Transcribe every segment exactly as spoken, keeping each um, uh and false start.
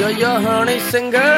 यो यो Honey singer.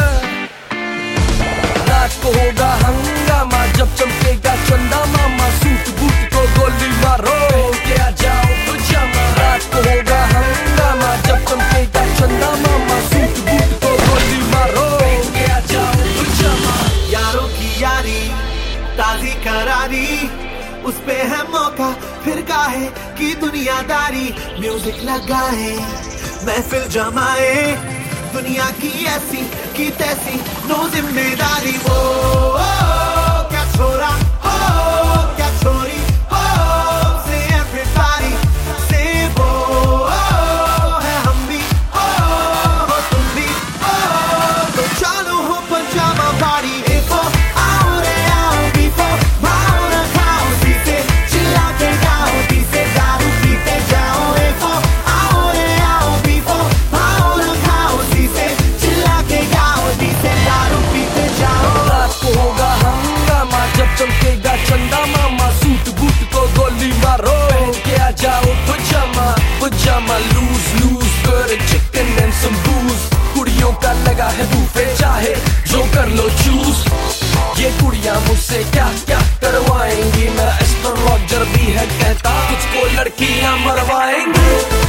रात को होगा हंगामा जब चमकेगा चंदा मामा, सूट बूट को गोली मारो के आ जाओ पजामा। रात को होगा हंगामा जब चमकेगा चंदा मामा, सूट बूट को गोली मारो के आ जाओ पजामा। यारों की यारी ताजी करारी, उस पे है मौका फिर काहे की दुनियादारी। म्यूजिक लगाए महफिल जमाए, दुनिया की ऐसी की तैसी नो जिम्मेदारी। वो ओ, ओ, क्या छोरा हो क्या छोरी हो, से everybody से वो ओ, है हम भी ओ, हो तुम भी ओ, तो चालू हो पजामा पार्टी। एफो आओ रे आओ, बीफो भाओ न खाओ, सीते चिल्ला के गाओ, पीसे दारू पीते जाओ। एफो आओ रे आओ, बीफो भाओ न खाओ, सीते चिल्ला के गाओ, पीसे दारू पीते जाओ। रात को होगा हंगामा जब चमकेगा चंदा मामा, सूट बूट को गोली मारो के आ जाओ पजामा। पजामा लूज लूज कर चिकन एंड सम बूज, कुड़ियों का लगा है बूफे चाहे जो कर लो चूज। ये कुड़ियां मुझसे क्या क्या करवाएंगी, मेरा एस्ट्रोलॉजर भी है कहता तुझको लड़कियां मरवाएंगी।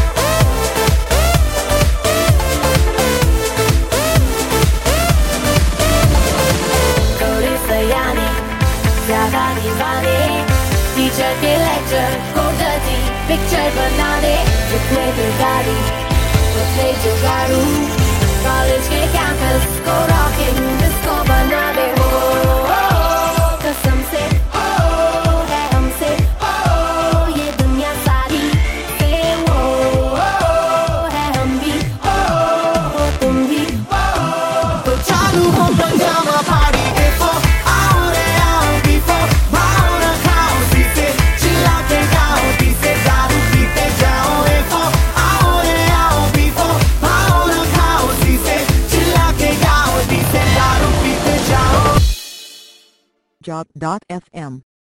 ज्यादा दीवाने टीचर के लेक्चर को डर्टी पिक्चर बनाने, जितने भी गाड़ी उतने जुगाड़ू, कॉलेज के कैंपस को रॉकिंग डिस्को बना दे। हो कसम से हो है हमसे हो ये दुनिया सारी से, वो है हम भी हो तुम भी हो, तो चालू हो पजामा पार्टी। एफो आओ रे आओ, बीफो भाओ न खाओ, सीते चिल्ला के गाओ, पीसे दारू पीते जाओ। एफो आओ रे आओ, बीफो भाओ न खाओ, सीते चिल्ला के गाओ, पीसे दारू पीते जाओ। Job dot f m